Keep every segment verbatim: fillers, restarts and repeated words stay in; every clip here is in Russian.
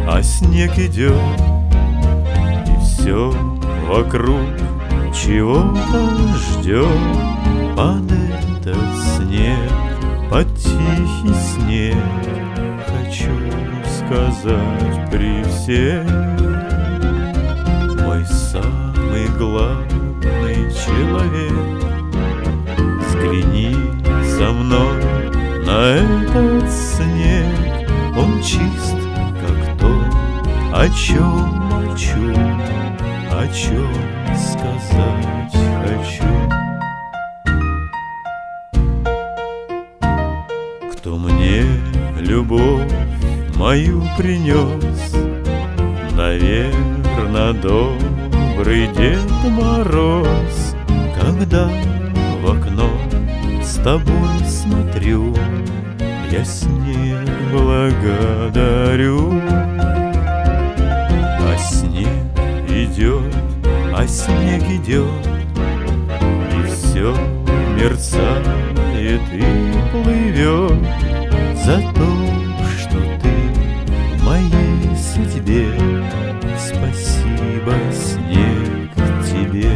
а снег идет, и все вокруг чего-то ждет. Под этот снег, под тихий снег, хочу сказать при всех: мой самый главный человек, взгляни со мной на этот снег. Он чист, как то, о чем молчу, о чем сказать хочу. Кто мне любовь мою принес? Наверно, добрый Дед Мороз. Когда в окно с тобой смотрю, я снег благодарю. А снег идет, а снег идет, и все мерцает и плывет за то, что ты в моей судьбе. Спасибо, снег, тебе.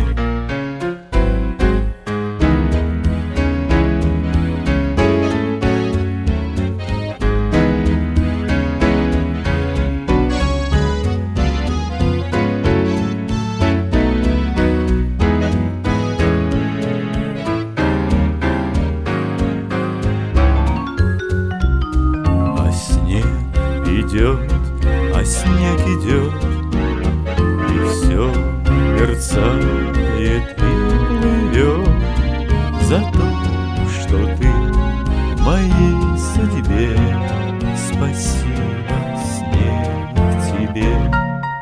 Идет, а снег идет, и все мерцает и плывет за то, что ты в моей судьбе. Спасибо, снег, тебе.